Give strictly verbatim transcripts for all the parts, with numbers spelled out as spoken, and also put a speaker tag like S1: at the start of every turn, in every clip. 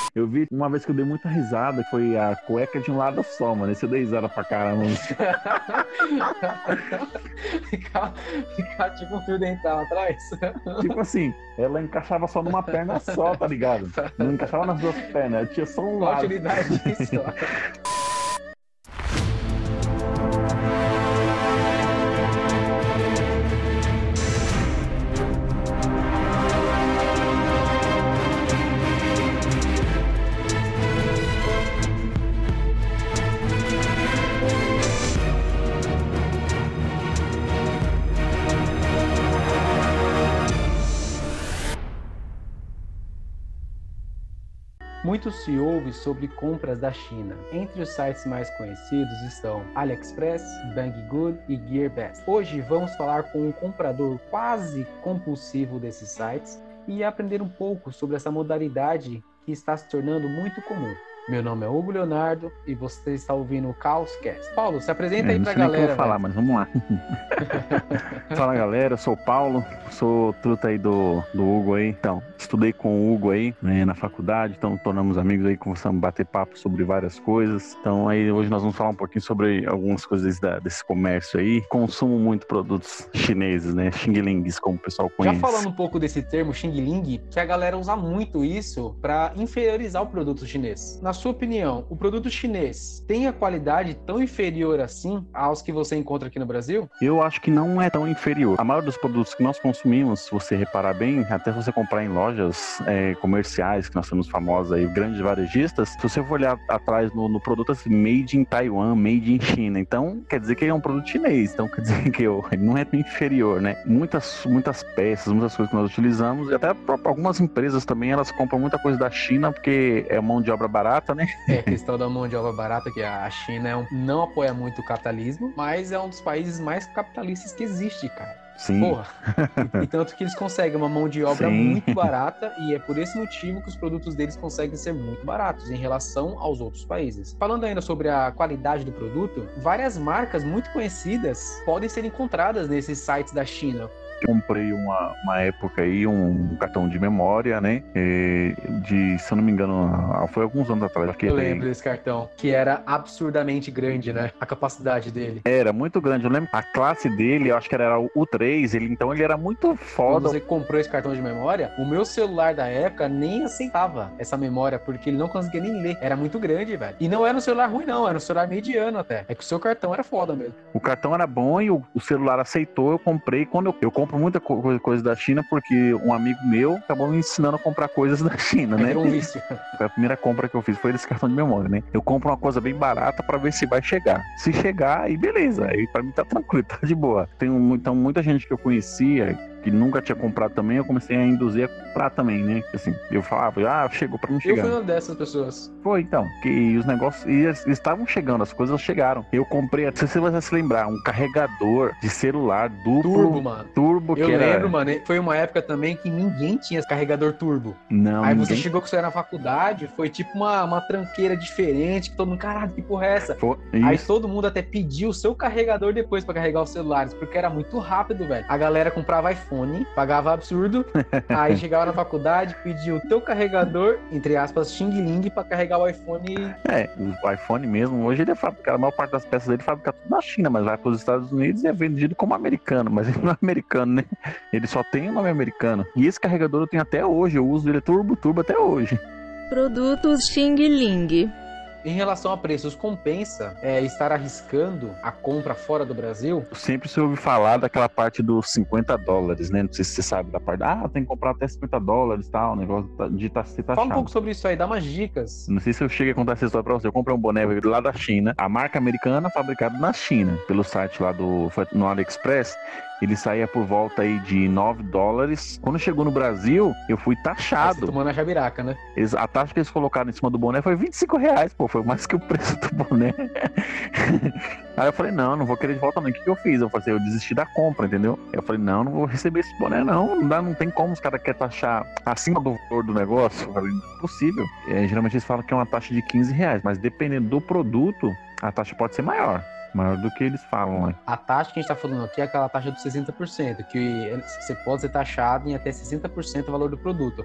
S1: Eu vi uma vez que eu dei muita risada, que foi a cueca de um lado só, mano. Esse eu dei risada pra caramba.
S2: ficar, ficar tipo um fio dental atrás.
S1: Tipo assim, ela encaixava só numa perna só, tá ligado? Não encaixava nas duas pernas, ela tinha só um
S2: Qual a
S1: lado.
S2: utilidade disso? Muito se ouve sobre compras da China. Entre os sites mais conhecidos estão AliExpress, Banggood e GearBest. Hoje vamos falar com um comprador quase compulsivo desses sites e aprender um pouco sobre essa modalidade que está se tornando muito comum. Meu nome é Hugo Leonardo e você está ouvindo o Caoscast. Paulo, se apresenta
S1: É,
S2: aí
S1: não
S2: pra
S1: sei nem o que eu
S2: galera.
S1: vou falar,
S2: velho.
S1: mas vamos lá. Fala galera, eu sou o Paulo, sou truta aí do, do Hugo aí. Então, estudei com o Hugo aí, né, na faculdade, então tornamos amigos aí, começamos a bater papo sobre várias coisas. Então aí hoje nós vamos falar um pouquinho sobre algumas coisas da, desse comércio aí. Consumo muito produtos chineses, né, Xing Lings, como o pessoal
S2: Já
S1: conhece.
S2: falando um pouco desse termo Xing Ling, que a galera usa muito isso para inferiorizar o produto chinês. Na sua opinião, o produto chinês tem a qualidade tão inferior assim aos que você encontra aqui no Brasil?
S1: Eu acho que não é tão inferior. A maioria dos produtos que nós consumimos, se você reparar bem, até se você comprar em lojas é, comerciais, que nós temos famosos aí, grandes varejistas, se você for olhar atrás no, no produto assim, made in Taiwan, made in China, então quer dizer que ele é um produto chinês, então quer dizer que eu, ele não é tão inferior, né? Muitas, muitas peças, muitas coisas que nós utilizamos, e até algumas empresas também, elas compram muita coisa da China, porque é mão de obra barata, né?
S2: É, questão da mão de obra barata, que a China é um- não apoia muito o capitalismo, mas é um dos países mais capitalistas que existe, cara.
S1: Sim.
S2: Porra. E, e tanto que eles conseguem uma mão de obra
S1: Sim.
S2: muito barata, e é por esse motivo que os produtos deles conseguem ser muito baratos em relação aos outros países. Falando ainda sobre a qualidade do produto, várias marcas muito conhecidas podem ser encontradas nesses sites da China.
S1: Comprei uma, uma época aí um cartão de memória, né? É, de, se eu não me engano, foi alguns anos atrás. Acho que
S2: Eu lembro desse cartão, que era absurdamente grande, né? A capacidade dele.
S1: era muito grande. Eu lembro a classe dele, eu acho que era o três, ele, então ele era muito
S2: Quando
S1: foda.
S2: você comprou esse cartão de memória, o meu celular da época nem aceitava essa memória, porque ele não conseguia nem ler. Era muito grande, velho. E não era um celular ruim, não. Era um celular mediano até. É que o seu cartão era foda mesmo.
S1: O cartão era bom e o, o celular aceitou, eu comprei. Quando eu, eu compro muita co- coisa da China, porque um amigo meu acabou me ensinando a comprar coisas da China,
S2: Aí
S1: né?
S2: virou um vício.
S1: A primeira compra que eu fiz foi desse cartão de memória, né? Eu compro uma coisa bem barata pra ver se vai chegar. Se chegar, aí beleza. Aí pra mim tá tranquilo, tá de boa. Tem um, então muita gente que eu conhecia que nunca tinha comprado também, eu comecei a induzir a comprar também, né? Assim, eu falava, ah, chegou pra não
S2: Eu
S1: chegar.
S2: fui uma dessas pessoas.
S1: Foi, então, que os negócios e eles estavam chegando, as coisas chegaram. Eu comprei, não sei se você vai se lembrar, um carregador de celular duplo.
S2: Turbo, mano.
S1: Turbo,
S2: Eu
S1: que era...
S2: lembro, mano, foi uma época também que ninguém tinha esse carregador turbo.
S1: Não,
S2: Aí
S1: ninguém...
S2: você chegou com isso aí na faculdade, foi tipo uma, uma tranqueira diferente, que todo mundo, caralho, que porra é essa?
S1: Foi...
S2: Aí
S1: Isso.
S2: todo mundo até pediu o seu carregador depois pra carregar os celulares, porque era muito rápido, velho. A galera comprava iPhone, pagava absurdo, aí chegava na faculdade, pedia o teu carregador, entre aspas, Xing Ling, pra carregar o iPhone.
S1: É, o iPhone mesmo, hoje ele é fabricado, a maior parte das peças dele é fabricado tudo na China, mas vai para os Estados Unidos e é vendido como americano, mas ele não é americano, né? Ele só tem o nome americano. E esse carregador eu tenho até hoje, eu uso ele turbo, turbo até hoje.
S3: Produtos Xing Ling.
S2: Em relação a preços, compensa é, estar arriscando a compra fora do Brasil?
S1: Sempre se ouve falar daquela parte dos cinquenta dólares, né? Não sei se você sabe da parte, ah, tem que comprar até cinquenta dólares e tal, o negócio de tá, ser taxado.
S2: Fala um pouco sobre isso aí, dá umas dicas.
S1: Não sei se eu cheguei a contar essa história pra você. Eu comprei um boné lá da China, a marca americana, fabricado na China, pelo site lá do foi no AliExpress. Ele saía por volta aí de nove dólares. Quando chegou no Brasil, eu fui taxado.
S2: Tomando a jabiraca, né?
S1: Eles, a taxa que eles colocaram em cima do boné foi vinte e cinco reais, pô. Foi mais que o preço do boné. Aí eu falei, não, não vou querer de volta não. O que, que eu fiz? Eu falei, eu desisti da compra, entendeu? Eu falei, não, não vou receber esse boné não. Não, dá, não tem como os caras querem taxar acima do valor do negócio. Eu falei, não é possível. É, geralmente eles falam que é uma taxa de quinze reais, mas dependendo do produto, a taxa pode ser maior. Maior do que eles falam lá.
S2: A taxa que a gente tá falando aqui é aquela taxa dos sessenta por cento, que você pode ser taxado em até sessenta por cento do valor do produto.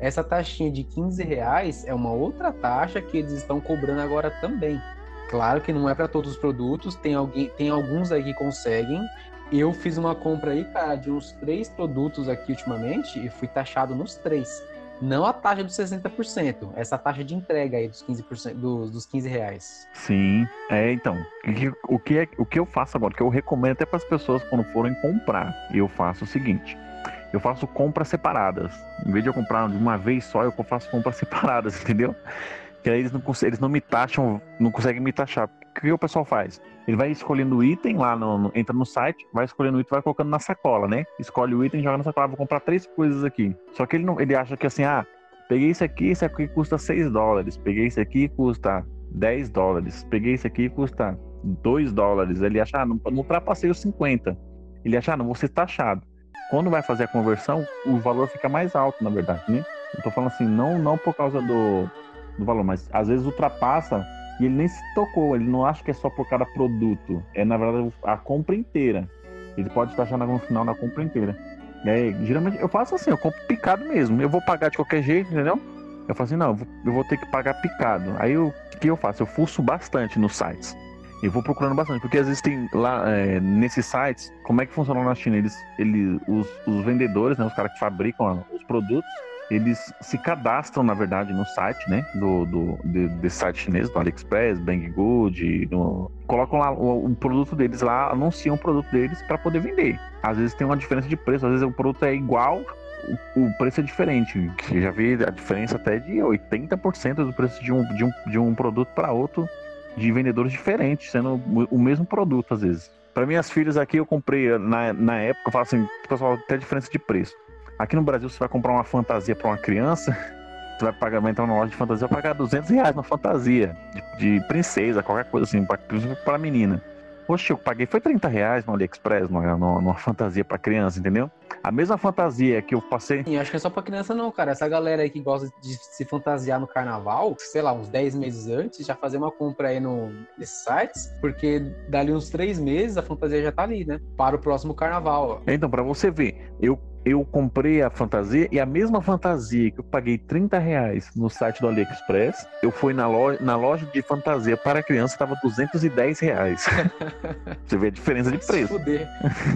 S2: Essa taxinha de quinze reais é uma outra taxa que eles estão cobrando agora também. Claro que não é para todos os produtos, tem, alguém, tem alguns aí que conseguem. Eu fiz uma compra aí, cara, de uns três produtos aqui ultimamente e fui taxado nos três. Não a taxa dos sessenta por cento, essa taxa de entrega aí dos quinze por cento, dos, dos quinze reais.
S1: Sim, é, então, o que, o, que é, o que eu faço agora, o que eu recomendo até para as pessoas quando forem comprar, eu faço o seguinte, eu faço compras separadas. Em vez de eu comprar de uma vez só, eu faço compras separadas, entendeu? Que aí eles não, eles não me taxam, não conseguem me taxar. O que o pessoal faz? Ele vai escolhendo o item lá, no, no, entra no site, vai escolhendo o item, vai colocando na sacola, né? Escolhe o item, joga na sacola, vou comprar três coisas aqui. Só que ele, não, ele acha que assim, ah, peguei esse aqui, esse aqui custa seis dólares, peguei esse aqui custa dez dólares, peguei esse aqui custa dois dólares. Ele acha, ah, não, não ultrapassei os cinquenta. Ele acha, ah, não vou ser taxado. Quando vai fazer a conversão, o valor fica mais alto, na verdade, né? Eu tô falando assim, não, não por causa do, do valor, mas às vezes ultrapassa e ele nem se tocou, ele não acha que é só por cada produto, é na verdade a compra inteira. Ele pode taxar no final na compra inteira. E aí, geralmente eu faço assim, eu compro picado mesmo, eu vou pagar de qualquer jeito, entendeu? Eu falo assim, não, eu vou, eu vou ter que pagar picado. Aí eu, o que eu faço? Eu fuço bastante nos sites. Eu vou procurando bastante, porque às vezes tem lá, é, nesses sites, como é que funciona na China? Eles, eles, os, os vendedores, né, os caras que fabricam os produtos, eles se cadastram, na verdade, no site, né, do, do, de, desse site chinês, do AliExpress, Banggood, no, colocam lá o, o produto deles lá, anunciam o produto deles para poder vender. Às vezes tem uma diferença de preço, às vezes o produto é igual, o, o preço é diferente. Eu já vi a diferença até de oitenta por cento do preço de um, de um, de um produto para outro, de vendedores diferentes, sendo o mesmo produto às vezes. Para minhas filhas aqui, eu comprei na, na época, eu falo assim, pessoal, até diferença de preço. Aqui no Brasil, você vai comprar uma fantasia para uma criança, você vai pagar, vai entrar numa loja de fantasia, vai pagar duzentos reais na fantasia, de, de princesa, qualquer coisa assim, para menina. Poxa, eu paguei, foi trinta reais no AliExpress, numa, numa fantasia para criança, entendeu? A mesma fantasia que eu passei...
S2: Sim, acho que é só pra criança não, cara. Essa galera aí que gosta de se fantasiar no carnaval, sei lá, uns dez meses antes, já fazer uma compra aí no, nesses sites, porque dali uns três meses a fantasia já tá ali, né? Para o próximo carnaval. Ó.
S1: Então, pra você ver, eu eu comprei a fantasia e a mesma fantasia que eu paguei trinta reais no site do AliExpress, eu fui na loja, na loja de fantasia para criança, estava duzentos e dez reais. Você vê a diferença de preço.
S2: Se fuder.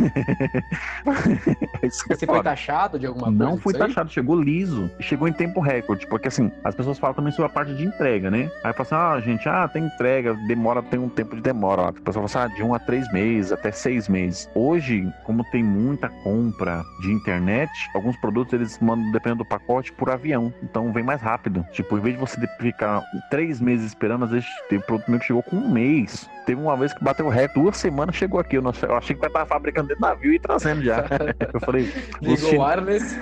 S2: Você foi taxado de alguma coisa?
S1: Não fui taxado, chegou liso. Chegou em tempo recorde, porque assim, as pessoas falam também sobre a parte de entrega, né? Aí fala assim, ah, gente, ah, tem entrega, demora, tem um tempo de demora. Ó. A pessoa fala assim, ah, de um a três meses, até seis meses. Hoje, como tem muita compra de internet, internet, alguns produtos eles mandam, dependendo do pacote, por avião. Então vem mais rápido. Tipo, em vez de você ficar três meses esperando, às vezes tem produto meu que chegou com um mês. Teve uma vez que bateu o recorde, duas semanas chegou aqui. Eu, não, eu achei que vai estar fabricando dentro do navio e trazendo já. Eu falei...
S2: Ligou o wireless.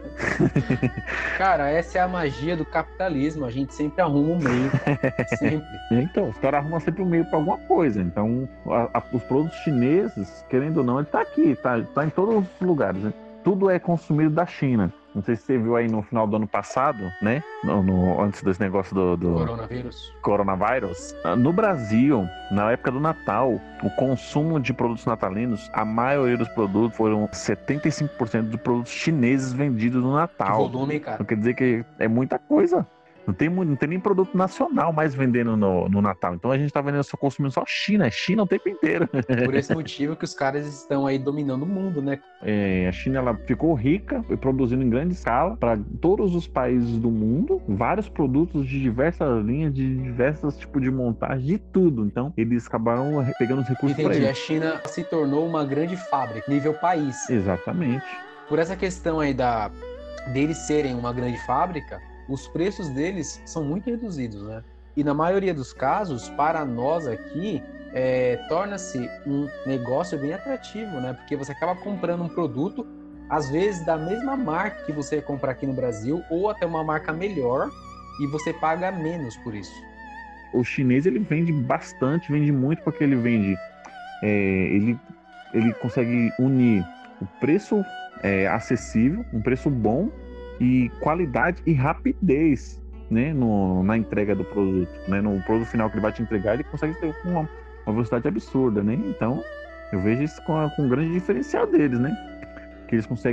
S2: Cara, essa é a magia do capitalismo. A gente sempre arruma um meio. Sempre.
S1: Então, os caras arrumam sempre um meio para alguma coisa. Então, a, a, os produtos chineses, querendo ou não, ele tá aqui, tá, tá em todos os lugares, né? Tudo é consumido da China. Não sei se você viu aí no final do ano passado, né? No, no, antes desse negócio do, do
S2: coronavírus.
S1: coronavírus. No Brasil, na época do Natal, o consumo de produtos natalinos, a maioria dos produtos foram setenta e cinco por cento dos produtos chineses vendidos no Natal.
S2: Que volume, cara.
S1: Não quer dizer que é muita coisa. Não tem, não tem nem produto nacional mais vendendo no, no Natal. Então a gente tá vendendo, só consumindo só China. É China o tempo inteiro.
S2: Por esse motivo que os caras estão aí dominando o mundo, né?
S1: É, a China ela ficou rica e produzindo em grande escala para todos os países do mundo. Vários produtos de diversas linhas, de diversos tipos de montagem, de tudo. Então eles acabaram pegando os recursos para
S2: Entendi.
S1: eles.
S2: A China se tornou uma grande fábrica, nível país.
S1: Exatamente.
S2: Por essa questão aí da, deles serem uma grande fábrica, os preços deles são muito reduzidos, né? E na maioria dos casos, para nós aqui, é, torna-se um negócio bem atrativo, né? Porque você acaba comprando um produto, às vezes da mesma marca que você compra aqui no Brasil, ou até uma marca melhor, e você paga menos por isso.
S1: O chinês, ele vende bastante, vende muito, porque ele vende... É, ele, ele consegue unir o preço é, acessível, um preço bom, e qualidade e rapidez, né, no, na entrega do produto, né, no produto final que ele vai te entregar, ele consegue ter uma, uma velocidade absurda, né, então eu vejo isso com, com um grande diferencial deles, né, que eles conseguem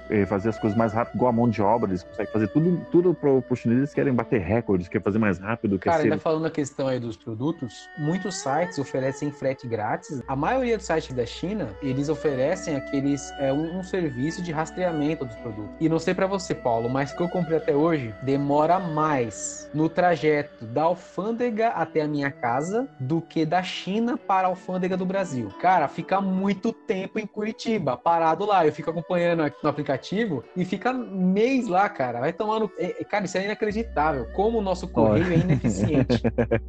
S1: é, fazer as coisas mais rápido, igual a mão de obra, eles conseguem fazer tudo, tudo pro, pro chinês, eles querem bater recordes, querem fazer mais rápido. Quer
S2: Cara,
S1: ser...
S2: ainda falando a questão aí dos produtos, muitos sites oferecem frete grátis. A maioria dos sites da China, eles oferecem aqueles, é, um, um serviço de rastreamento dos produtos. E não sei pra você, Paulo, mas o que eu comprei até hoje demora mais no trajeto da alfândega até a minha casa do que da China para a alfândega do Brasil. Cara, fica muito tempo em Curitiba, parado lá. Eu fico acompanhando aqui no aplicativo e fica mês lá, cara. Vai tomando... É, cara, isso é inacreditável. Como o nosso correio oh. é ineficiente.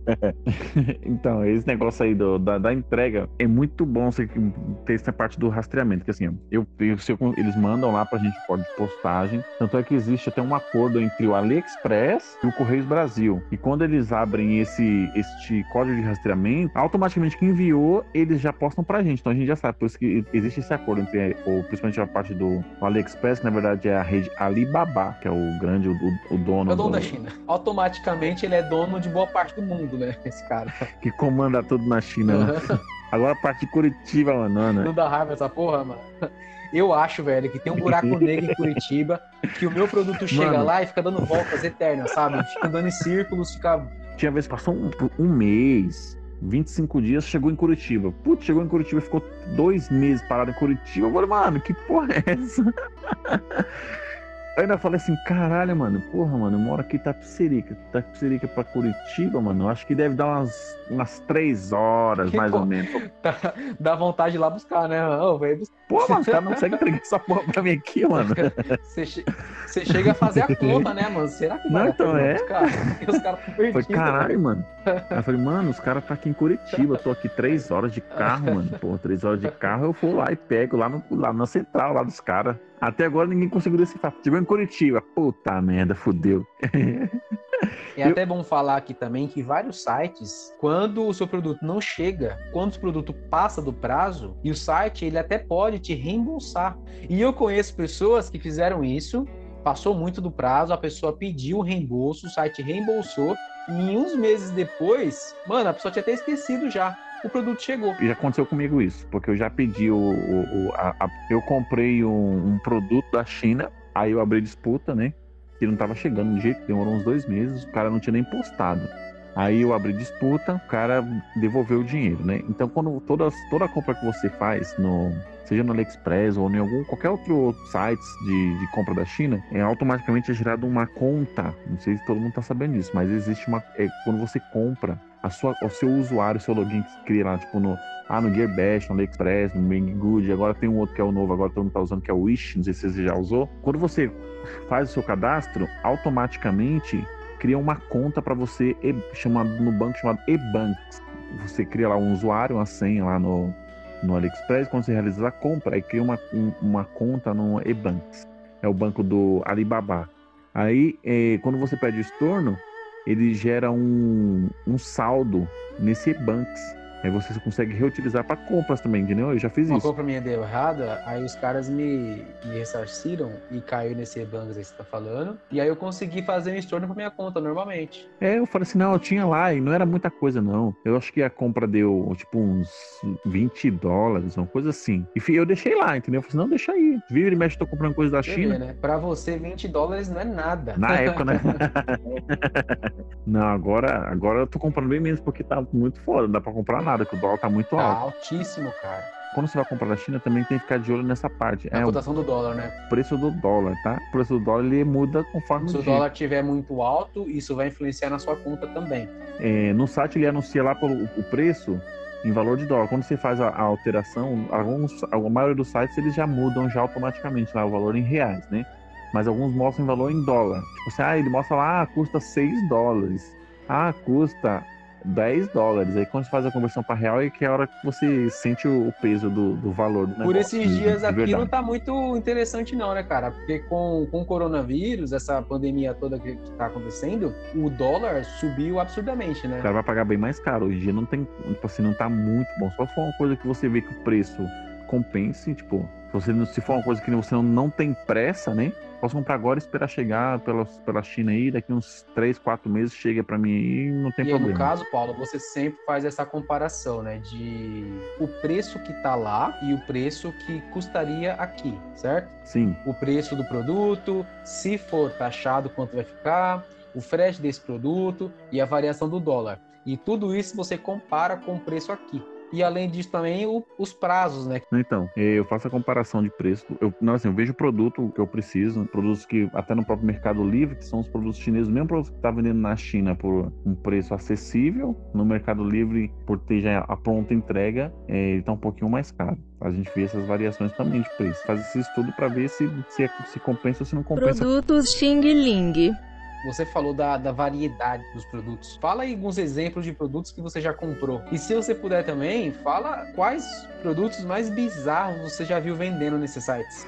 S1: Então, esse negócio aí do, da, da entrega é muito bom você ter essa parte do rastreamento, que assim, eu, eu, se eu, eles mandam lá pra gente pode postagem, tanto é que existe até um acordo entre o AliExpress e o Correios Brasil, e quando eles abrem esse este código de rastreamento, automaticamente quem enviou, eles já postam pra gente, então a gente já sabe, por isso que existe esse acordo entre, ou, principalmente a parte do AliExpress, que na verdade é a rede Alibaba, que é o grande, o, o dono...
S2: É o dono
S1: do...
S2: da China. Automaticamente ele é dono de boa parte do mundo, né, esse cara.
S1: Que comanda tudo na China, né? Agora a parte de Curitiba, mano, né?
S2: Não dá raiva essa porra, mano? Eu acho, velho, que tem um buraco negro em Curitiba, que o meu produto chega mano. lá e fica dando voltas eternas, sabe? Fica andando em círculos, fica...
S1: Tinha vez que passou um, um mês, vinte e cinco dias, chegou em Curitiba. Putz, chegou em Curitiba e ficou dois meses parado em Curitiba. Eu falei, mano, que porra é essa? Eu ainda falei assim, caralho, mano, porra, mano, eu moro aqui em Itapecerica. Itapecerica pra Curitiba, mano, eu acho que deve dar umas, umas três horas, que mais porra? ou menos.
S2: Dá vontade de ir lá buscar, né? Oh, buscar.
S1: Pô, mano, os caras não conseguem entregar essa porra pra mim aqui, mano.
S2: Você, che... Você chega a fazer a conta, né, mano? Será que
S1: não, então é?
S2: Buscar? Porque os caras estão perdidos.
S1: Foi caralho, mano. Aí eu falei, mano, os caras tá aqui em Curitiba, eu tô aqui três horas de carro, mano. Pô, três horas de carro, eu vou lá e pego lá, no, lá na central, lá dos caras. Até agora ninguém conseguiu decifrar. Chegou em Curitiba. Puta merda, fudeu.
S2: É até bom falar aqui também que vários sites, quando o seu produto não chega, quando o produto passa do prazo, e o site ele até pode te reembolsar. E eu conheço pessoas que fizeram isso, passou muito do prazo, a pessoa pediu o reembolso, o site reembolsou, e uns meses depois, mano, a pessoa tinha até esquecido já. O produto chegou.
S1: E já aconteceu comigo isso, porque eu já pedi o... o, o a, a, eu comprei um, um produto da China, aí eu abri disputa, né? Que não tava chegando de jeito, demorou uns dois meses, o cara não tinha nem postado. Aí eu abri disputa, o cara devolveu o dinheiro, né? Então, quando toda, toda compra que você faz, no, seja no AliExpress ou em algum, qualquer outro site de, de compra da China, é automaticamente é gerada uma conta. Não sei se todo mundo tá sabendo disso, mas existe uma... É, quando você compra, a sua, o seu usuário, o seu login que você cria lá, tipo no, ah, no Gearbest, no AliExpress, no Banggood, agora tem um outro que é o novo, agora todo mundo tá usando, que é o Wish, não sei se você já usou. Quando você faz o seu cadastro, automaticamente cria uma conta para você, chamado, no banco chamado eBanks. Você cria lá um usuário, uma senha lá no, no AliExpress, quando você realiza a compra, aí cria uma, um, uma conta no eBanks. É o banco do Alibaba. Aí, é, quando você pede o estorno, ele gera um, um saldo nesse eBanks. Aí você consegue reutilizar para compras também, entendeu? Eu já fiz
S2: Uma
S1: isso.
S2: Uma compra minha deu errada, aí os caras me, me ressarciram e caiu nesse eBanks aí que você tá falando. E aí eu consegui fazer um estorno pra minha conta, normalmente.
S1: É, eu falei assim, não, eu tinha lá e não era muita coisa, não. Eu acho que a compra deu, tipo, uns vinte dólares, uma coisa assim. E eu deixei lá, entendeu? Eu falei assim, não, deixa aí. Vira e mexe, tô comprando coisa da
S2: Você
S1: China.
S2: vê, né? Pra você, vinte dólares não é nada.
S1: Na época, né? Não, agora, agora eu tô comprando bem menos, porque tá muito foda, não dá pra comprar nada. Que o dólar tá muito alto.
S2: Tá altíssimo, cara.
S1: Quando você vai comprar da China, também tem que ficar de olho nessa parte.
S2: A
S1: é
S2: cotação o do dólar, né?
S1: Preço do dólar, tá? O preço do dólar, ele muda conforme
S2: Se
S1: o
S2: o dólar estiver muito alto, isso vai influenciar na sua conta também.
S1: É, no site, ele anuncia lá pelo, o preço em valor de dólar. Quando você faz a, a alteração, alguns, a maioria dos sites, eles já mudam já automaticamente lá o valor em reais, né? Mas alguns mostram em valor em dólar. Tipo assim, ah, ele mostra lá, ah, custa seis dólares. Ah, custa dez dólares. Aí quando você faz a conversão para real é que é a hora que você sente o, o peso do, do valor do negócio.
S2: Por esses
S1: de,
S2: dias
S1: de
S2: aqui
S1: verdade.
S2: Não tá muito interessante não, né, cara? Porque com, com o coronavírus, essa pandemia toda que, que tá acontecendo, o dólar subiu absurdamente, né?
S1: O cara vai pagar bem mais caro. Hoje em dia não tem, tipo assim, não tá muito bom. Só se for uma coisa que você vê que o preço compense, tipo, se, você, se for uma coisa que você não, não tem pressa, né? Posso comprar agora e esperar chegar pela, pela China aí, daqui uns três, quatro meses chega pra mim aí, não tem
S2: E aí,
S1: problema.
S2: no caso, Paulo, você sempre faz essa comparação, né? De o preço que tá lá e o preço que custaria aqui, certo?
S1: Sim.
S2: O preço do produto, se for taxado, quanto vai ficar, o frete desse produto e a variação do dólar. E tudo isso você compara com o preço aqui. E além disso também o, os prazos, né?
S1: Então, eu faço a comparação de preço. Eu, não, assim, eu vejo o produto que eu preciso, produtos que até no próprio Mercado Livre, que são os produtos chineses, mesmo produto que está vendendo na China por um preço acessível, no Mercado Livre, por ter já a pronta entrega, é, ele está um pouquinho mais caro. A gente vê essas variações também de preço. Faz esse estudo para ver se, se, se compensa ou se não compensa.
S3: Produtos Xing Ling.
S2: Você falou da, da variedade dos produtos. Fala aí alguns exemplos de produtos que você já comprou. E se você puder também, fala quais produtos mais bizarros você já viu vendendo nesses sites.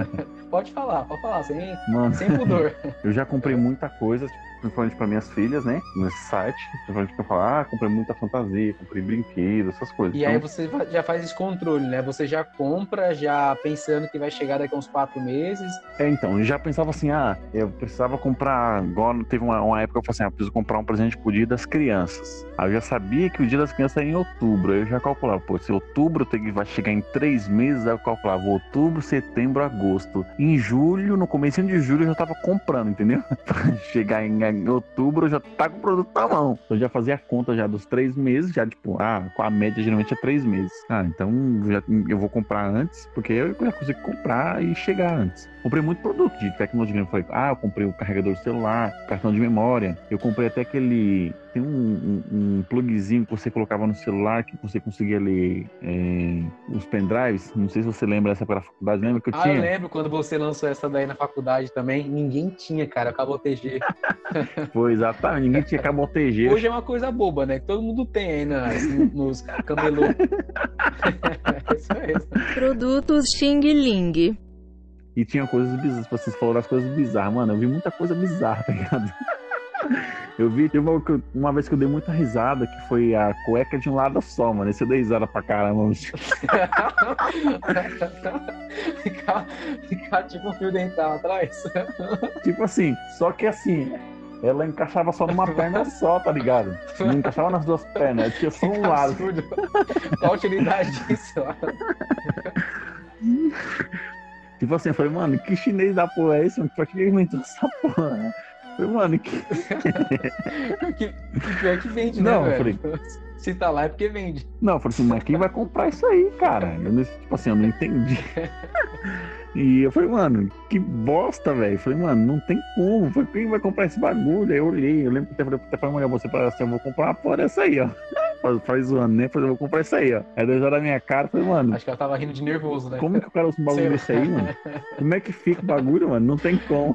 S2: Pode falar, pode falar, sem,
S1: Mano,
S2: sem pudor.
S1: Eu já comprei muita coisa, tipo, principalmente para minhas filhas, né? Nesse site. Principalmente pra falar, ah, comprei muita fantasia, comprei brinquedos, essas coisas.
S2: E
S1: então...
S2: aí você já faz esse controle, né? Você já compra, já pensando que vai chegar daqui a uns quatro meses.
S1: É, então, eu já pensava assim, ah, eu precisava comprar, igual teve uma, uma época que eu falei assim, ah, preciso comprar um presente pro Dia das Crianças. Aí eu já sabia que o Dia das Crianças é em outubro, aí eu já calculava, pô, se outubro tem, vai chegar em três meses, aí eu calculava outubro, setembro, agosto. Em julho, no começo de julho, eu já tava comprando, entendeu? Pra chegar em, em outubro, eu já tá com o produto na mão. Eu já fazia a conta já dos três meses, já tipo, ah, com a média geralmente é três meses. Ah, então já, eu vou comprar antes, porque eu já consigo comprar e chegar antes. Comprei muito produto de tecnologia. Eu falei, ah, eu comprei o carregador do celular, cartão de memória. Eu comprei até aquele... Tem um, um, um plugzinho que você colocava no celular que você conseguia ler é, os pendrives. Não sei se você lembra dessa pela faculdade. Lembra que eu
S2: ah,
S1: tinha?
S2: eu lembro quando você lançou essa daí na faculdade também. Ninguém tinha, cara, Cabo T G.
S1: Foi, exatamente. Ninguém tinha Cabo T G.
S2: Hoje é uma coisa boba, né? Que todo mundo tem aí nas, nos camelô. É isso mesmo.
S3: Produtos Xing Ling.
S1: E tinha coisas bizarras. Vocês falaram das coisas bizarras. Mano, eu vi muita coisa bizarra, tá ligado? Eu vi, teve uma, uma vez que eu dei muita risada, que foi a cueca de um lado só, mano. Esse eu dei risada pra caramba.
S2: ficar, ficar tipo um fio dental atrás.
S1: Tipo assim, só que assim, ela encaixava só numa perna só, tá ligado? Não encaixava nas duas pernas, tinha só um lado.
S2: Absurdo. Qual a utilidade disso?
S1: Tipo assim, eu falei, mano, que chinês da porra é esse? Pra que inventou essa porra? Eu falei, mano, que...
S2: que, que pior que vende,
S1: não,
S2: né,
S1: eu
S2: velho?
S1: falei...
S2: Se tá lá é porque vende.
S1: Não, eu falei assim, mas quem vai comprar isso aí, cara? Eu não, tipo assim, eu não entendi. E eu falei, mano, que bosta, velho. Eu falei, mano, não tem como. Eu falei, quem vai comprar esse bagulho? Aí eu olhei, eu lembro que até falei até pra mulher, você para assim, eu vou comprar uma porra dessa aí, ó. Faz zoando, né? Falei, eu vou comprar isso aí, ó. Aí dois horas da minha cara, eu falei, mano.
S2: Acho que ela tava rindo de nervoso, né?
S1: Como que o cara usa um bagulho desse aí, mano? Como é que fica o bagulho, mano? Não tem como.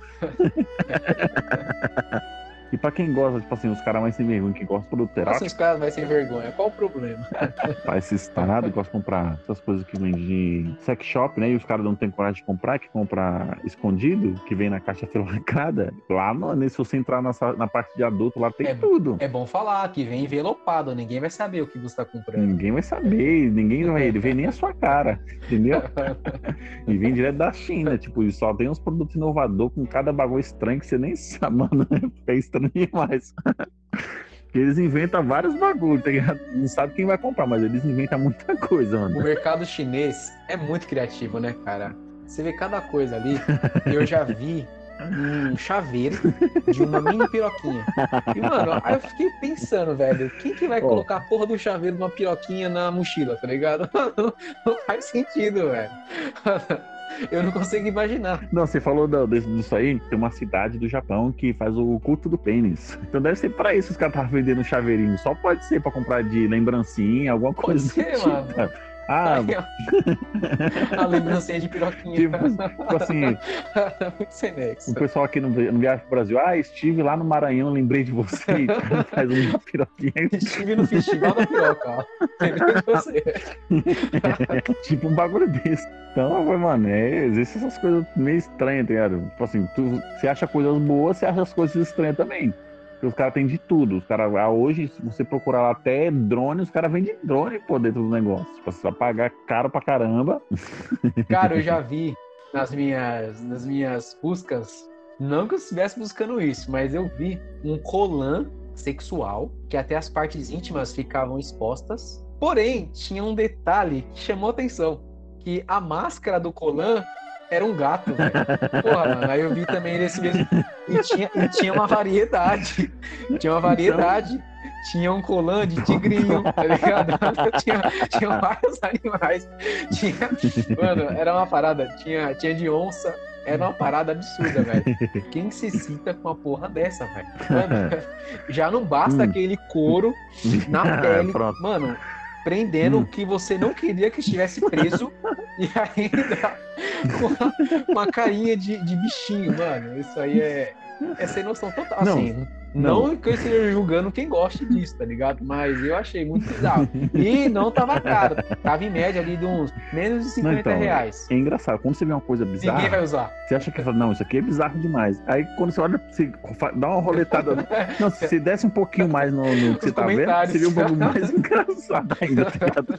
S1: E pra quem gosta, tipo assim, os caras mais sem vergonha, que gostam de produto erótico.
S2: Nossa, os caras vai sem vergonha. Qual o problema?
S1: Pra esses tarados que gostam de comprar essas coisas que vem de sex shop, né? E os caras não têm coragem de comprar, que compra escondido, que vem na caixa filacrada. Lá, mano, se você entrar nessa, na parte de adulto, lá tem
S2: é,
S1: tudo.
S2: É bom falar que vem envelopado, ninguém vai saber o que você tá comprando.
S1: Ninguém vai saber, ninguém vai ver nem a sua cara, entendeu? E vem direto da China, tipo, só tem uns produtos inovadores com cada bagulho estranho que você nem sabe, mano. É estranho demais. Eles inventam vários bagulhos, tá ligado? Não sabe quem vai comprar, mas eles inventam muita coisa, mano.
S2: O mercado chinês é muito criativo, né, cara? Você vê cada coisa ali. Eu já vi um chaveiro de uma mini piroquinha. E, mano, aí eu fiquei pensando, velho, quem que vai oh. colocar a porra do chaveiro de uma piroquinha na mochila, tá ligado? Não, não faz sentido, velho. Eu não consigo imaginar.
S1: Não, você falou do, disso aí, tem uma cidade do Japão que faz o culto do pênis. Então deve ser pra isso que os caras estavam vendendo chaveirinho. Só pode ser pra comprar de lembrancinha, alguma coisa.
S2: Pode ser, tipo. Mano.
S1: Ah,
S2: a lembrancinha de piroquinha.
S1: Tipo, tipo assim,
S2: muito sem nexo.
S1: O pessoal aqui no, no viagem pro Brasil, ah, estive lá no Maranhão, lembrei de você. E cara faz uma piroquinha.
S2: Estive no festival da piroca, ó. Lembrei de você.
S1: Tipo um bagulho desse. Então, mano, é, existem essas coisas meio estranhas, tá ligado? Tipo assim, tu, você acha coisas boas, você acha as coisas estranhas também. Porque os caras têm de tudo. Os caras, hoje, se você procurar lá até drone, os caras vendem drone, pô, dentro do negócio. Tipo, você vai pagar caro pra caramba.
S2: Cara, eu já vi nas minhas, nas minhas buscas, não que eu estivesse buscando isso, mas eu vi um colã sexual, que até as partes íntimas ficavam expostas. Porém, tinha um detalhe que chamou atenção, que a máscara do colã era um gato, velho. Porra, mano, aí eu vi também nesse mesmo... E tinha, e tinha uma variedade. Tinha uma variedade. Tinha um colã de tigrinho, tá ligado? tinha, tinha vários animais. Tinha... Mano, era uma parada. Tinha, tinha de onça. Era uma parada absurda, velho. Quem se cita com uma porra dessa, velho? Mano, já não basta hum. aquele couro na pele. Mano, prendendo o hum. que você não queria que estivesse preso e ainda com uma, uma carinha de, de bichinho, mano. Isso aí é, é sem noção total.
S1: Não.
S2: Assim, não. não que eu esteja julgando quem gosta disso, tá ligado? Mas eu achei muito bizarro. E não tava caro. Tava em média ali de uns menos de cinquenta
S1: não, então,
S2: reais.
S1: É engraçado. Quando você vê uma coisa bizarra,
S2: ninguém vai usar.
S1: Você acha que não, isso aqui é bizarro demais. Aí quando você olha, você dá uma roletada. Não, se você desce um pouquinho mais no, no que você tá vendo, você vê um bagulho mais engraçado ainda, tá ligado?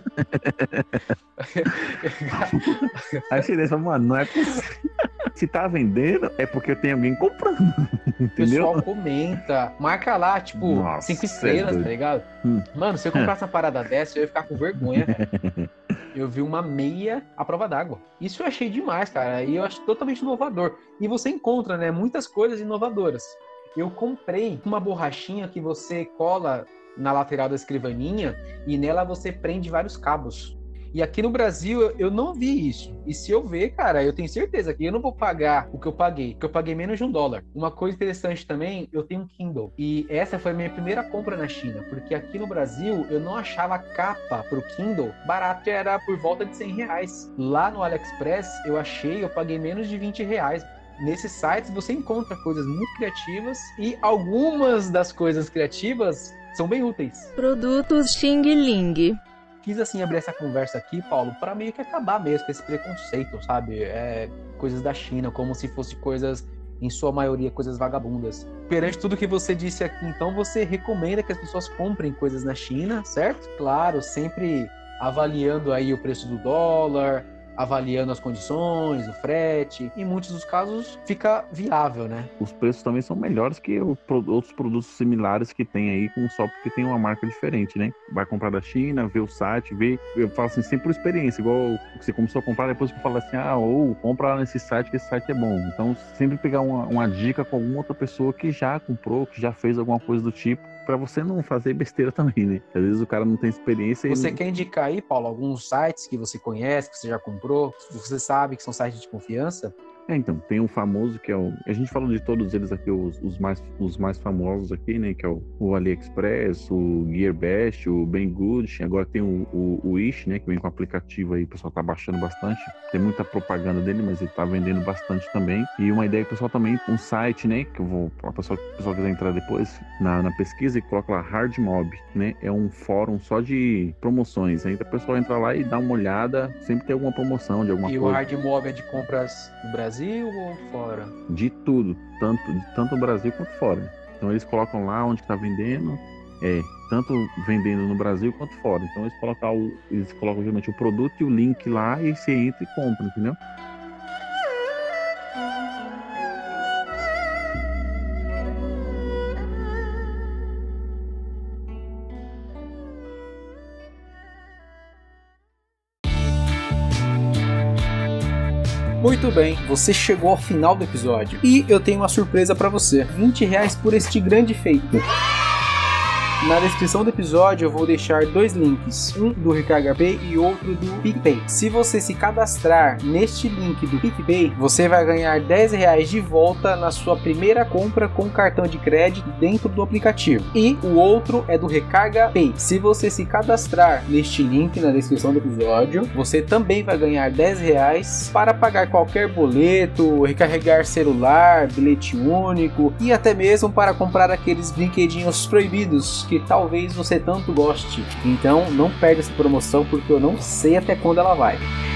S1: Aí você desce e fala, mano, não é possível. Se tá vendendo, é porque tem alguém comprando. Entendeu? O
S2: pessoal comenta, marca lá, tipo, Nossa, cinco estrelas, é tá ligado? Hum. Mano, se eu comprasse uma parada dessa, eu ia ficar com vergonha, velho. Eu vi uma meia à prova d'água. Isso eu achei demais, cara. E eu acho totalmente inovador. E você encontra, né, muitas coisas inovadoras. Eu comprei uma borrachinha que você cola na lateral da escrivaninha e nela você prende vários cabos. E aqui no Brasil eu não vi isso. E se eu ver, cara, eu tenho certeza que eu não vou pagar o que eu paguei, porque eu paguei menos de um dólar. Uma coisa interessante também, eu tenho um Kindle. E essa foi a minha primeira compra na China, porque aqui no Brasil eu não achava capa pro Kindle barato, era por volta de cem reais. Lá no AliExpress eu achei, eu paguei menos de vinte reais. Nesses sites você encontra coisas muito criativas e algumas das coisas criativas são bem úteis.
S3: Produtos Xing Ling.
S2: Quis, assim, abrir essa conversa aqui, Paulo, para meio que acabar mesmo com esse preconceito, sabe? É, coisas da China, como se fossem coisas, em sua maioria, coisas vagabundas. Perante tudo que você disse aqui, então, você recomenda que as pessoas comprem coisas na China, certo? Claro, sempre avaliando aí o preço do dólar, avaliando as condições, o frete. Em muitos dos casos, fica viável, né?
S1: Os preços também são melhores que o, outros produtos similares que tem aí, com só porque tem uma marca diferente, né? Vai comprar da China, vê o site, vê... Eu falo assim, sempre por experiência, igual você começou a comprar, depois que fala assim, ah, ou compra lá nesse site, que esse site é bom. Então, sempre pegar uma, uma dica com alguma outra pessoa que já comprou, que já fez alguma coisa do tipo, pra você não fazer besteira também, né? Às vezes o cara não tem experiência.
S2: Você
S1: e...
S2: quer indicar aí, Paulo, alguns sites que você conhece, que você já comprou, que você sabe que são sites de confiança?
S1: É, então, tem um famoso que é o... A gente falou de todos eles aqui, os, os, mais, os mais famosos aqui, né? Que é o, o AliExpress, o Gearbest, o Banggood. Agora tem o, o, o Wish, né? Que vem com o aplicativo aí, o pessoal tá baixando bastante. Tem muita propaganda dele, mas ele tá vendendo bastante também. E uma ideia que o pessoal também, um site, né? Que eu vou... A pessoa, a pessoa quiser entrar depois na, na pesquisa e coloca lá Hard Mob, né? É um fórum só de promoções. Aí a pessoa entra lá e dá uma olhada. Sempre tem alguma promoção de alguma
S2: e
S1: coisa.
S2: E o Hard Mob é de compras no Brasil ou fora?
S1: De tudo, tanto, tanto no Brasil quanto fora. Então eles colocam lá onde está vendendo, é, tanto vendendo no Brasil quanto fora. Então eles colocam, o, eles colocam geralmente o produto e o link lá e você entra e compra, entendeu?
S2: Muito bem, você chegou ao final do episódio e eu tenho uma surpresa para você. vinte reais por este grande feito. Na descrição do episódio eu vou deixar dois links, um do Recarga Pay e outro do PicPay. Se você se cadastrar neste link do PicPay, você vai ganhar dez reais de volta na sua primeira compra com cartão de crédito dentro do aplicativo. E o outro é do Recarga Pay. Se você se cadastrar neste link na descrição do episódio, você também vai ganhar dez reais para pagar qualquer boleto, recarregar celular, bilhete único e até mesmo para comprar aqueles brinquedinhos proibidos que talvez você tanto goste. Então não perde essa promoção porque eu não sei até quando ela vai.